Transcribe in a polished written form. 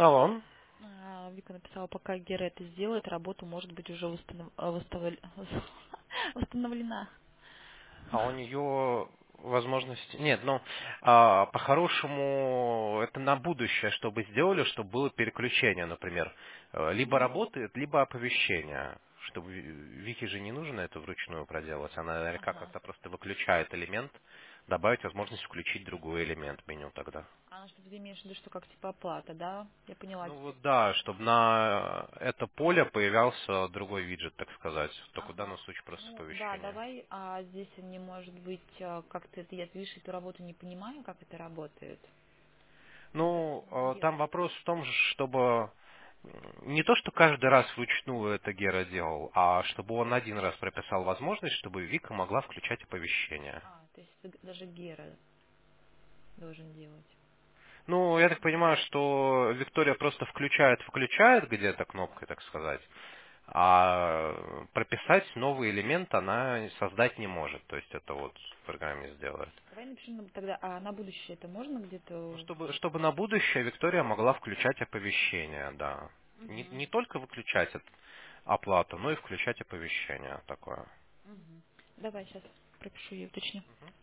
Алло. Вика написала, пока Гера это сделает, работа может быть уже восстановлена. А у нее возможности... Нет, ну, по-хорошему, это на будущее, чтобы сделали, чтобы было переключение, например. Либо работает, либо оповещение. Чтобы Вике же не нужно это вручную проделать. Она наверняка Ага. как-то просто выключает элемент, добавить возможность включить другой элемент в меню тогда. А, что ты имеешь в виду, что как типа оплата, да? Я поняла Ну теперь. вот да, чтобы на это поле появлялся другой виджет, так сказать. Только в данном Ага. случае просто Ну, да, оповещение. давай, а здесь мне, может быть, как-то это, я, видишь, эту работу не понимаю, как это работает. Ну, там Делать. вопрос в том, чтобы не то, что каждый раз вручную это Гера делал, а чтобы он один раз прописал возможность, чтобы Вика могла включать оповещения. А, то есть это даже Гера должен делать. Ну, я так понимаю, что Виктория просто включает-выключает где-то кнопкой, так сказать, а прописать новый элемент она создать не может. То есть это вот в программе сделает. Давай напишем тогда, а на будущее это можно Ну, где-то... чтобы на будущее Виктория могла включать оповещения, да. Угу. Не только выключать оплату, но и включать оповещения такое. Угу. Давай сейчас пропишу и уточню.